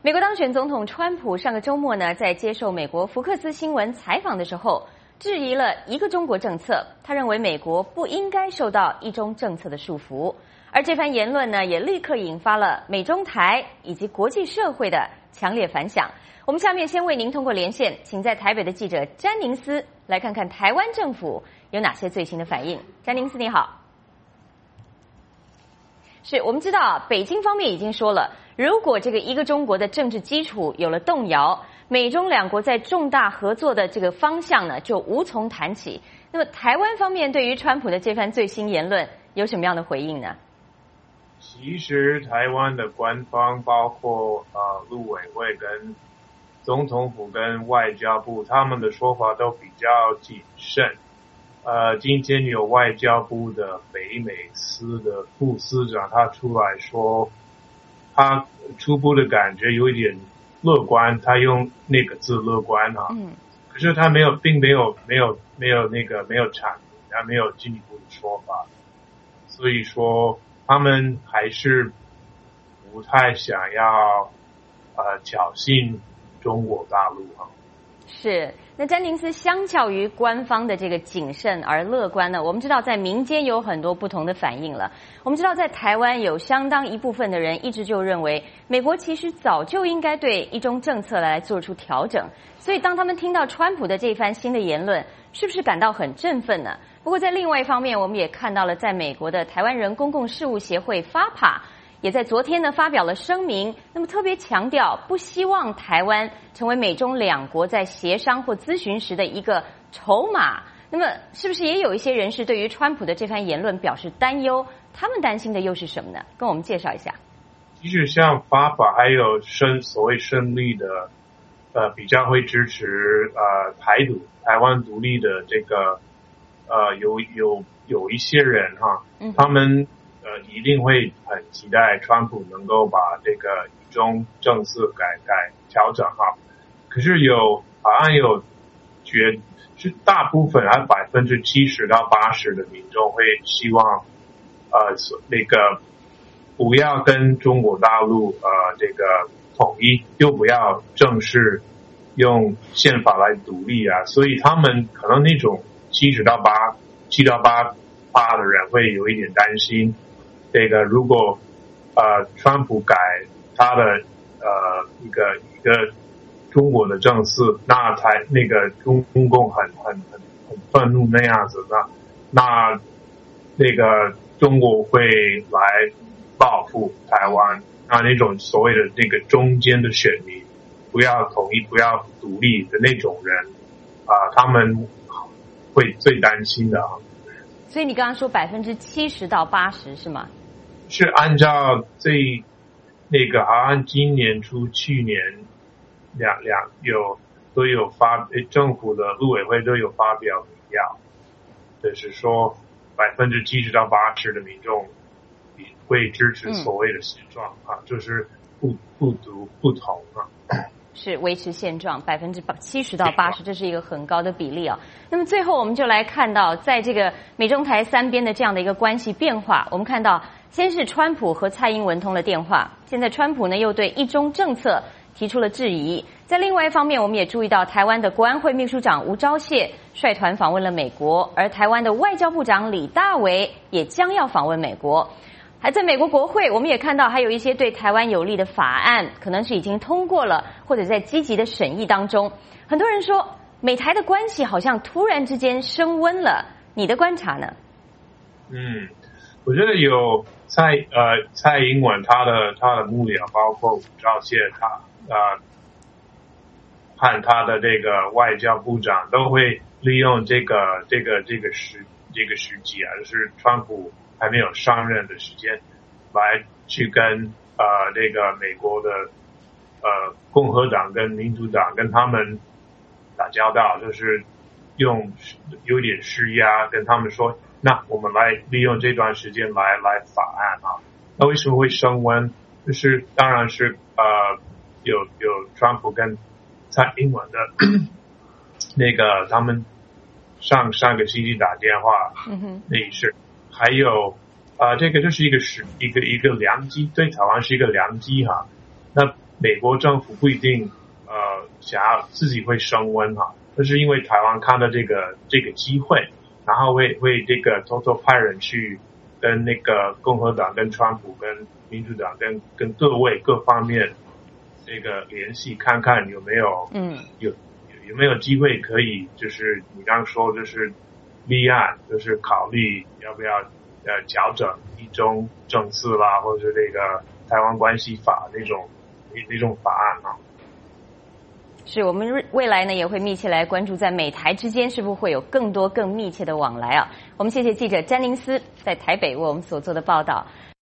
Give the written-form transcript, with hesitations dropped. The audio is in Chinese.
美国当选总统川普上个周末呢，在接受美国福克斯新闻采访的时候，质疑了一个中国政策。他认为美国不应该受到一中政策的束缚，而这番言论呢，也立刻引发了美中台以及国际社会的强烈反响。我们下面先为您通过连线，请在台北的记者詹宁斯来看看台湾政府有哪些最新的反应。詹宁斯你好。是我们知道北京方面已经说了，如果这个一个中国的政治基础有了动摇，美中两国在重大合作的这个方向呢，就无从谈起。那么台湾方面对于川普的这番最新言论有什么样的回应呢？ 其实台湾的官方包括陆委会跟总统府跟外交部，他们的说法都比较谨慎。今天有外交部的北美司的副司长，他出来说，他初步的感觉有一点乐观，他用那个字乐观啊。可是他并没有阐明，他没有进一步的说法，所以说他们还是不太想要挑衅中国大陆啊。 是，那詹宁斯相较于官方的这个谨慎而乐观呢，我们知道在民间有很多不同的反应了。我们知道在台湾有相当一部分的人一直就认为，美国其实早就应该对一中政策来做出调整，所以当他们听到川普的这番新的言论，是不是感到很振奋呢？不过在另外一方面，我们也看到了在美国的台湾人公共事务协会FAPA也在昨天呢发表了声明，那么特别强调不希望台湾成为美中两国在协商或咨询时的一个筹码。那么是不是也有一些人士对于川普的这番言论表示担忧？他们担心的又是什么呢？跟我们介绍一下。 其实像FAPA还有所谓胜利的比较会支持台湾独立的这个有一些人哈，他们一定会很期待川普能够把这个一中政策调整哈。可是好像是大部分70%到80%的民众会希望那个不要跟中国大陆这个统一，又不要正式用宪法来独立啊，所以他们可能那种7到8%的人会有一点担心。这个如果川普改他的一个中国的政策，那中共很愤怒那样子的，那个中国会来报复台湾，那种所谓的那个中间的选民不要统一不要独立的那种人他们会最担心的啊。 所以你刚刚说70%到80%是吗？ 是按照好像今年初去年都有政府的陆委会都有发表民调，就是说70%到80%的民众会支持所谓的现状就是不同是维持现状70%到80%，这是一个很高的比例啊。那么最后我们就来看到，在这个美中台三边的这样的一个关系变化，我们看到先是川普和蔡英文通了电话，现在川普呢又对一中政策提出了质疑。在另外一方面，我们也注意到台湾的国安会秘书长吴钊燮率团访问了美国，而台湾的外交部长李大为也将要访问美国。还在美国国会，我们也看到还有一些对台湾有利的法案，可能是已经通过了，或者在积极的审议当中。很多人说，美台的关系好像突然之间升温了，你的观察呢？ 我觉得有蔡英文他的幕僚，包括吴钊燮和他的这个外交部长都会利用这个时机就是川普还没有上任的时间，来去跟这个美国的共和党跟民主党跟他们打交道，就是有点施压，跟他们说，那我们来利用这段时间来法案那为什么会升温？就是当然是有川普跟蔡英文的那个他们上个星期打电话，那一事，还有这个就是一个良机，对台湾是一个良机那美国政府不一定想要自己会升温哈，但是因为台湾看到这个机会，然后会这个偷偷派人去跟那个共和党、跟川普、跟民主党、跟各方面这个联系，看看有没有有没有机会可以就是你刚刚说就是立案，就是考虑要不要调整一中政策啦，或者这个台湾关系法那种法案啊。 是我们未来呢也会密切来关注在美台之间是不是会有更多更密切的往来啊。我们谢谢记者詹宁斯在台北为我们所做的报道。